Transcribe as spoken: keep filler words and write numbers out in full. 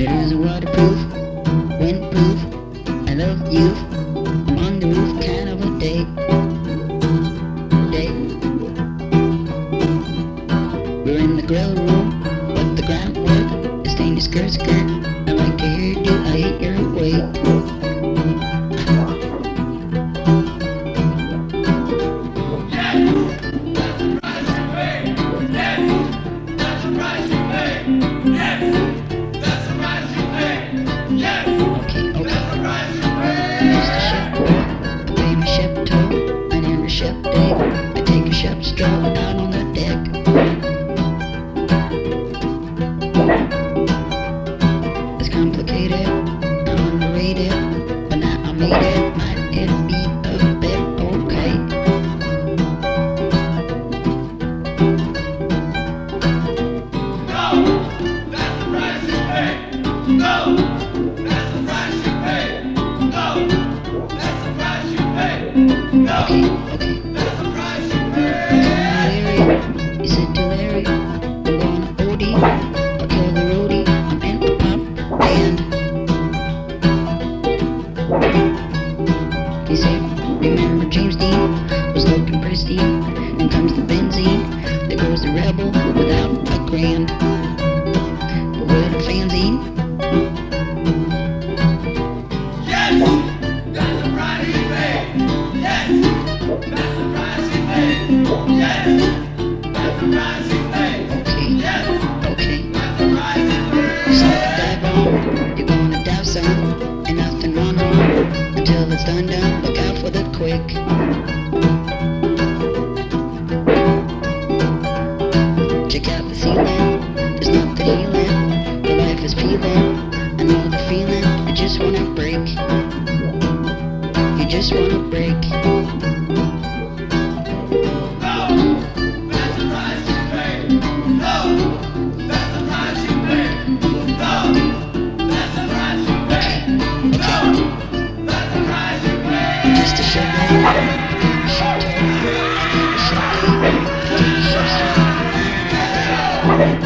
It isn't waterproof, windproof. I love you. I'm on the roof, kind of a day. Day. We're in the grill room, but the groundwork is stained skirt skirt. I like your hairdo, I hate your weight. I take a shop stroll out on the deck. It's complicated, I'm underrated, but now I made it. Might it be a bit okay? No, that's the price you pay. No, that's the price you pay. No, that's the price you pay. No. Okay, okay. You said to Larry, I'm gonna O D, I'll kill the roadie, I'm in the pop band. He said, remember James Dean was looking pristine, and comes the benzene, there goes the rebel without a grand. But with a fanzine, yes, that's the price you pay. Yes, that's the price you pay. Yes. you're gonna dive some, and nothing run on until it's done done. Look out for the quick. Check out the ceiling, there's nothing healing. Your life is peeling, I know the feeling. You just wanna break. You just wanna break. Just a shutdown. Shut down. Shut down. Shut down.